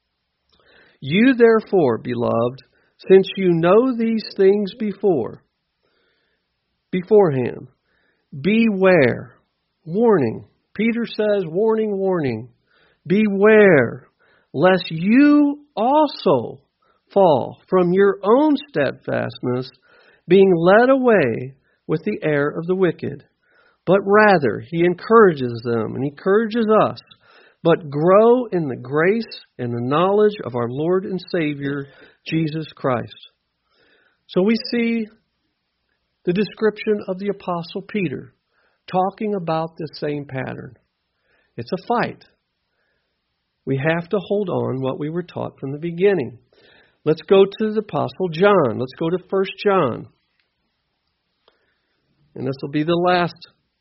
"You therefore, beloved, since you know these things before, beforehand, beware." Warning. Peter says, warning, warning. "Beware, lest you also fall from your own steadfastness, being led away with the error of the wicked. But rather, he encourages them and encourages us, but grow in the grace and the knowledge of our Lord and Savior, Jesus Christ." So we see the description of the Apostle Peter talking about the same pattern. It's a fight. We have to hold on what we were taught from the beginning. Let's go to the Apostle John. Let's go to First John. And this will be the last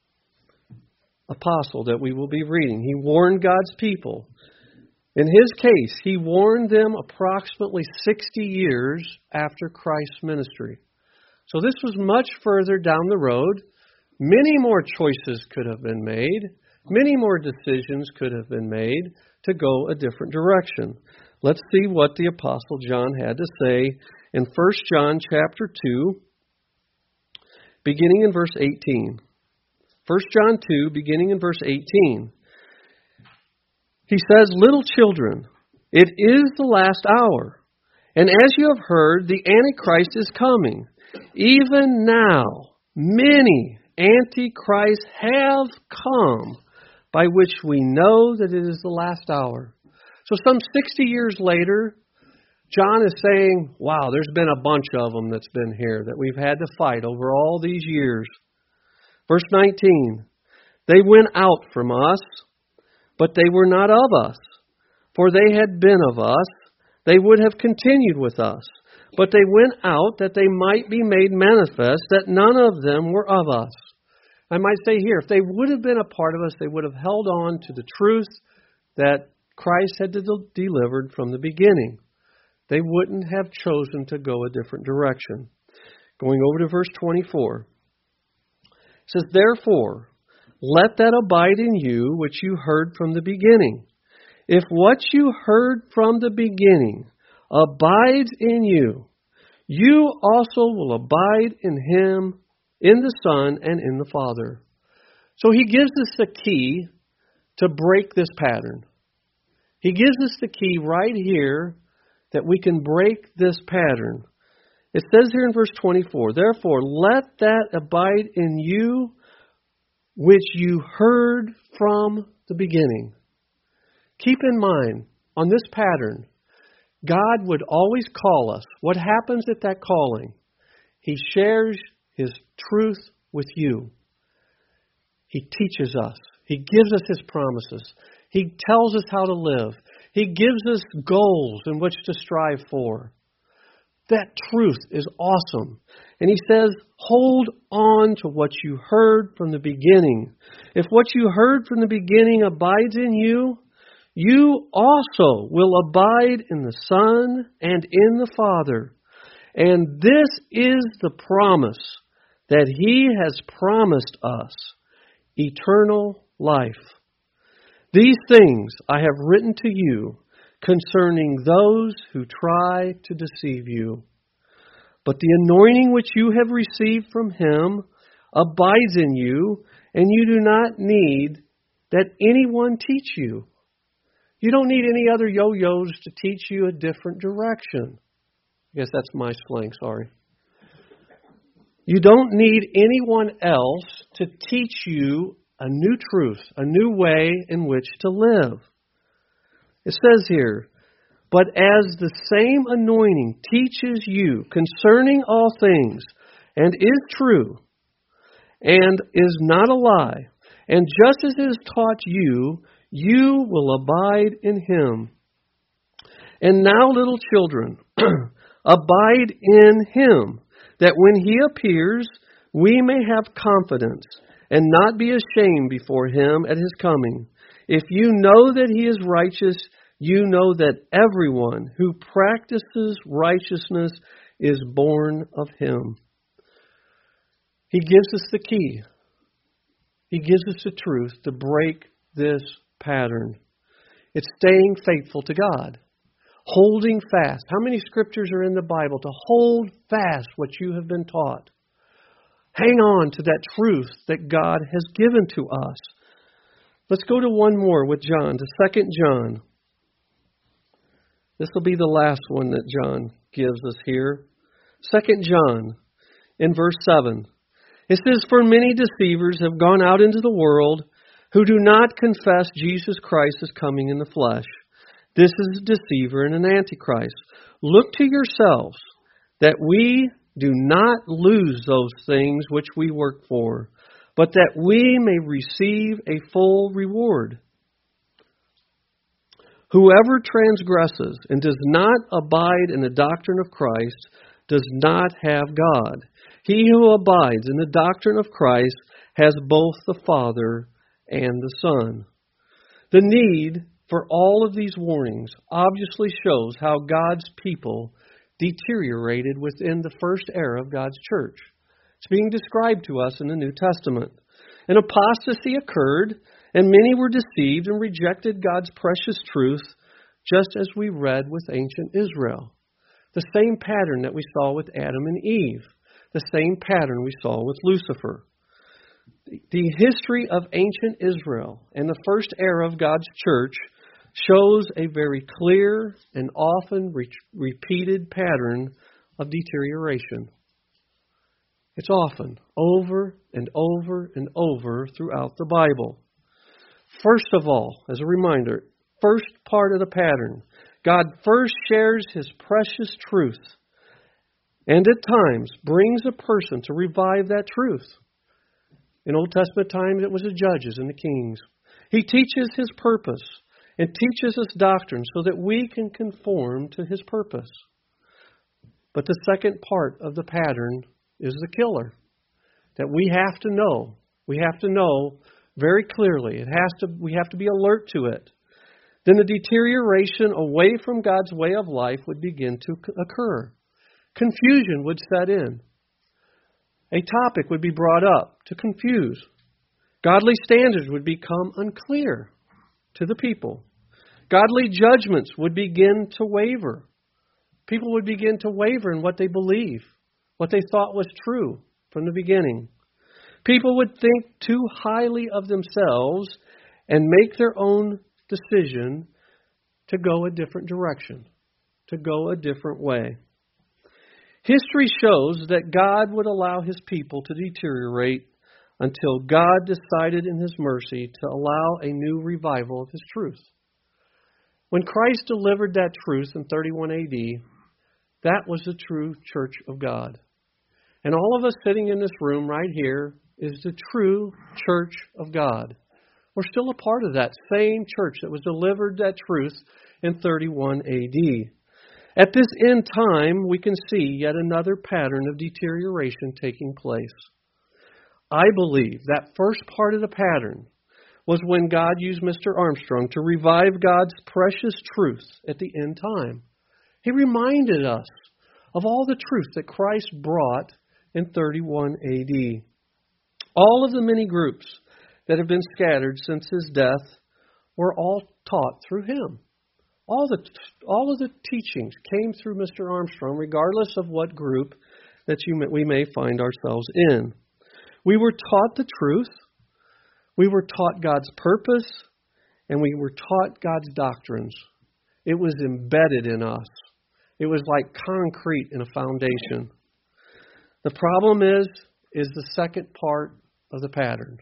apostle that we will be reading. He warned God's people. In his case, he warned them approximately sixty years after Christ's ministry. So this was much further down the road. Many more choices could have been made. Many more decisions could have been made to go a different direction. Let's see what the Apostle John had to say in First John chapter two, beginning in verse eighteen. First John two, beginning in verse eighteen. He says, "Little children, it is the last hour. And as you have heard, the Antichrist is coming. Even now, many Antichrists have come, by which we know that it is the last hour." So some sixty years later, John is saying, wow, there's been a bunch of them that's been here that we've had to fight over all these years. Verse nineteen, "They went out from us, but they were not of us. For they had been of us, they would have continued with us. But they went out that they might be made manifest that none of them were of us." I might say here, if they would have been a part of us, they would have held on to the truth that Christ had delivered from the beginning. They wouldn't have chosen to go a different direction. Going over to verse twenty-four. It says, "Therefore, let that abide in you which you heard from the beginning. If what you heard from the beginning abides in you, you also will abide in him, in the Son, and in the Father." So he gives us the key to break this pattern. He gives us the key right here that we can break this pattern. It says here in verse twenty-four, "Therefore, let that abide in you which you heard from the beginning." Keep in mind, on this pattern, God would always call us. What happens at that calling? He shares His truth with you. He teaches us. He gives us His promises. He tells us how to live. He gives us goals in which to strive for. That truth is awesome. And He says, hold on to what you heard from the beginning. If what you heard from the beginning abides in you, you also will abide in the Son and in the Father. And this is the promise that He has promised us, eternal life. These things I have written to you concerning those who try to deceive you. But the anointing which you have received from Him abides in you, and you do not need that anyone teach you. You don't need any other yo-yos to teach you a different direction. I guess that's my slang, sorry. You don't need anyone else to teach you a new truth, a new way in which to live. It says here, but as the same anointing teaches you concerning all things, and is true, and is not a lie, and just as it is taught you, you will abide in Him. And now, little children, abide in Him, that when He appears, we may have confidence and not be ashamed before Him at His coming. If you know that He is righteous, you know that everyone who practices righteousness is born of Him. He gives us the key. He gives us the truth to break this pattern. It's staying faithful to God. Holding fast. How many scriptures are in the Bible to hold fast what you have been taught? Hang on to that truth that God has given to us. Let's go to one more with John, to Second John. This will be the last one that John gives us here. Second John, in verse seven. It says, for many deceivers have gone out into the world who do not confess Jesus Christ as coming in the flesh. This is a deceiver and an antichrist. Look to yourselves that we do not lose those things which we work for, but that we may receive a full reward. Whoever transgresses and does not abide in the doctrine of Christ does not have God. He who abides in the doctrine of Christ has both the Father and the Son. The need for all of these warnings obviously shows how God's people deteriorated within the first era of God's church. It's being described to us in the New Testament. An apostasy occurred, and many were deceived and rejected God's precious truth, just as we read with ancient Israel. The same pattern that we saw with Adam and Eve. The same pattern we saw with Lucifer. The history of ancient Israel and the first era of God's church shows a very clear and often re- repeated pattern of deterioration. It's often over and over and over throughout the Bible. First of all, as a reminder, first part of the pattern, God first shares His precious truth and at times brings a person to revive that truth. In Old Testament times, it was the judges and the kings. He teaches His purpose and teaches us doctrine so that we can conform to His purpose. But the second part of the pattern is the killer, that we have to know. We have to know very clearly. It has to. We have to be alert to it. Then the deterioration away from God's way of life would begin to occur. Confusion would set in. A topic would be brought up to confuse. Godly standards would become unclear to the people. Godly judgments would begin to waver. People would begin to waver in what they believe, what they thought was true from the beginning. People would think too highly of themselves and make their own decision to go a different direction, to go a different way. History shows that God would allow His people to deteriorate until God decided in His mercy to allow a new revival of His truth. When Christ delivered that truth in thirty-one A D, that was the true church of God. And all of us sitting in this room right here is the true church of God. We're still a part of that same church that was delivered that truth in thirty-one A D. At this end time, we can see yet another pattern of deterioration taking place. I believe that first part of the pattern was when God used Mister Armstrong to revive God's precious truth at the end time. He reminded us of all the truth that Christ brought in thirty-one A D. All of the many groups that have been scattered since his death were all taught through him. All the all of the teachings came through Mister Armstrong, regardless of what group that you may, we may find ourselves in. We were taught the truth, we were taught God's purpose, and we were taught God's doctrines. It was embedded in us. It was like concrete in a foundation. The problem is, is the second part of the pattern.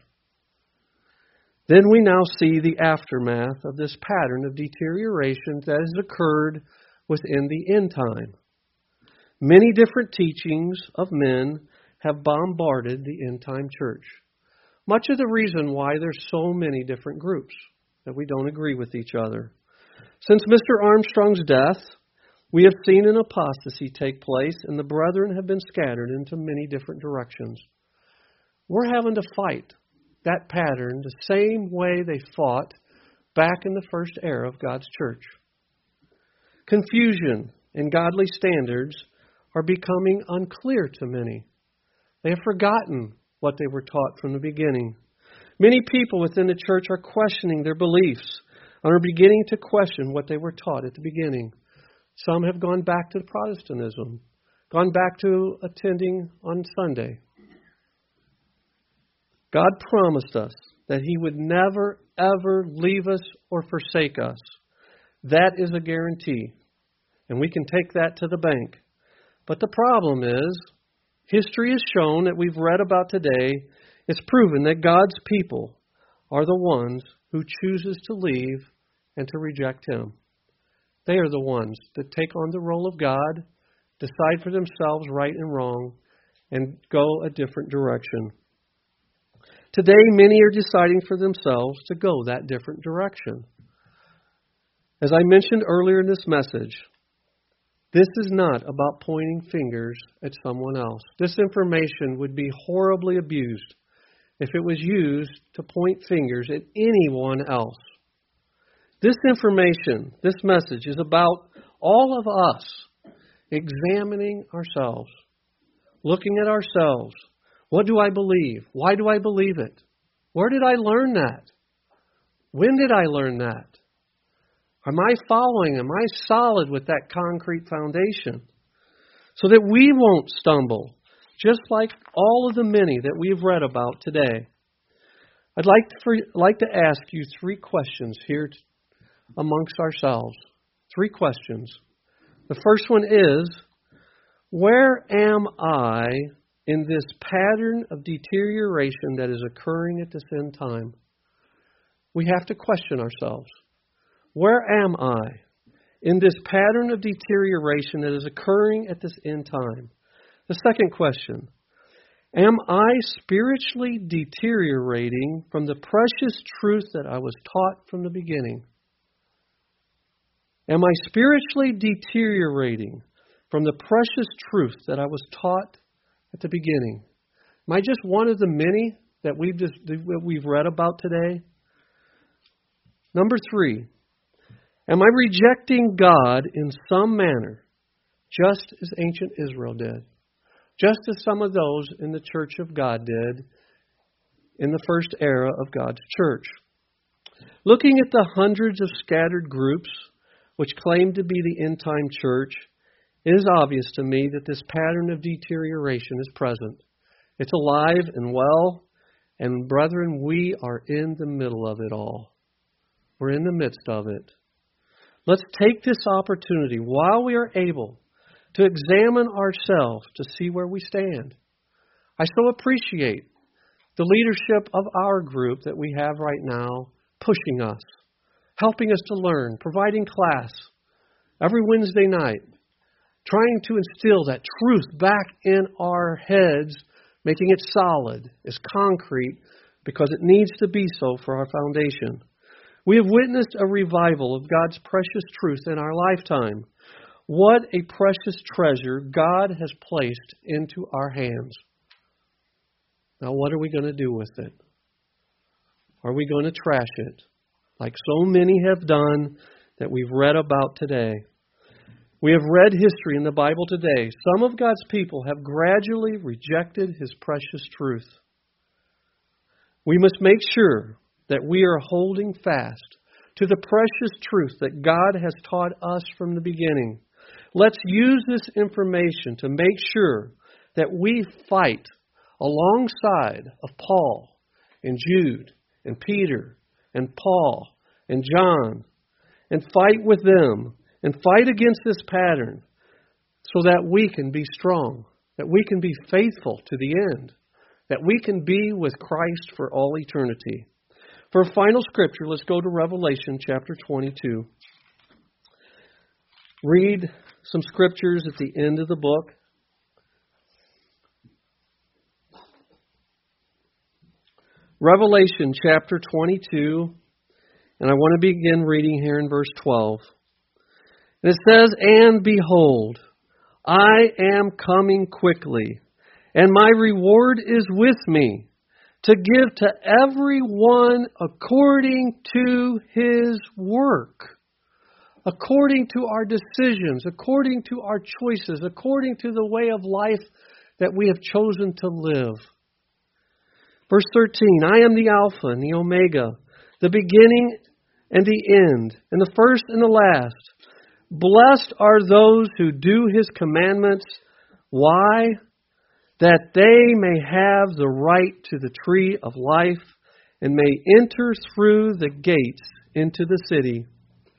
Then we now see the aftermath of this pattern of deterioration that has occurred within the end time. Many different teachings of men have bombarded the end time church. Much of the reason why there's so many different groups that we don't agree with each other. Since Mister Armstrong's death, we have seen an apostasy take place, and the brethren have been scattered into many different directions. We're having to fight that pattern the same way they fought back in the first era of God's church. Confusion and godly standards are becoming unclear to many. They have forgotten what they were taught from the beginning. Many people within the church are questioning their beliefs and are beginning to question what they were taught at the beginning. Some have gone back to Protestantism, gone back to attending on Sunday. God promised us that He would never, ever leave us or forsake us. That is a guarantee, and we can take that to the bank. But the problem is, history has shown that we've read about today, it's proven that God's people are the ones who chooses to leave and to reject Him. They are the ones that take on the role of God, decide for themselves right and wrong, and go a different direction. Today, many are deciding for themselves to go that different direction. As I mentioned earlier in this message, this is not about pointing fingers at someone else. This information would be horribly abused if it was used to point fingers at anyone else. This information, this message, is about all of us examining ourselves, looking at ourselves. What do I believe? Why do I believe it? Where did I learn that? When did I learn that? Am I following? Am I solid with that concrete foundation? So that we won't stumble, just like all of the many that we've read about today. I'd like to, for, like to ask you three questions here amongst ourselves. Three questions. The first one is, where am I in this pattern of deterioration that is occurring at this end time? We have to question ourselves. Where am I in this pattern of deterioration that is occurring at this end time? The second question, am I spiritually deteriorating from the precious truth that I was taught from the beginning? Am I spiritually deteriorating from the precious truth that I was taught at the beginning? Am I just one of the many that we've just that we've read about today? Number three, am I rejecting God in some manner, just as ancient Israel did? Just as some of those in the church of God did in the first era of God's church. Looking at the hundreds of scattered groups which claim to be the end-time church, it is obvious to me that this pattern of deterioration is present. It's alive and well, and brethren, we are in the middle of it all. We're in the midst of it. Let's take this opportunity while we are able to examine ourselves to see where we stand. I so appreciate the leadership of our group that we have right now, pushing us, helping us to learn, providing class every Wednesday night, trying to instill that truth back in our heads, making it solid, as concrete, because it needs to be so for our foundation. We have witnessed a revival of God's precious truth in our lifetime. What a precious treasure God has placed into our hands. Now, what are we going to do with it? Are we going to trash it, like so many have done that we've read about today? We have read history in the Bible today. Some of God's people have gradually rejected His precious truth. We must make sure that we are holding fast to the precious truth that God has taught us from the beginning. Let's use this information to make sure that we fight alongside of Paul and Jude and Peter and Paul and John, and fight with them and fight against this pattern so that we can be strong, that we can be faithful to the end, that we can be with Christ for all eternity. For a final scripture, let's go to Revelation chapter twenty-two. Read some scriptures at the end of the book. Revelation chapter twenty-two, and I want to begin reading here in verse twelve. And it says, "And behold, I am coming quickly, and my reward is with me, to give to every one according to his work." According to our decisions, according to our choices, according to the way of life that we have chosen to live. Verse thirteen, "I am the Alpha and the Omega, the beginning and the end, and the first and the last. Blessed are those who do His commandments." Why? "That they may have the right to the tree of life and may enter through the gates into the city."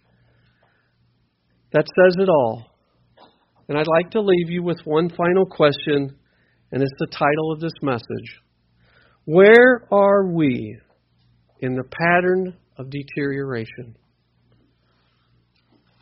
That says it all. And I'd like to leave you with one final question, and it's the title of this message. Where are we in the pattern of deterioration?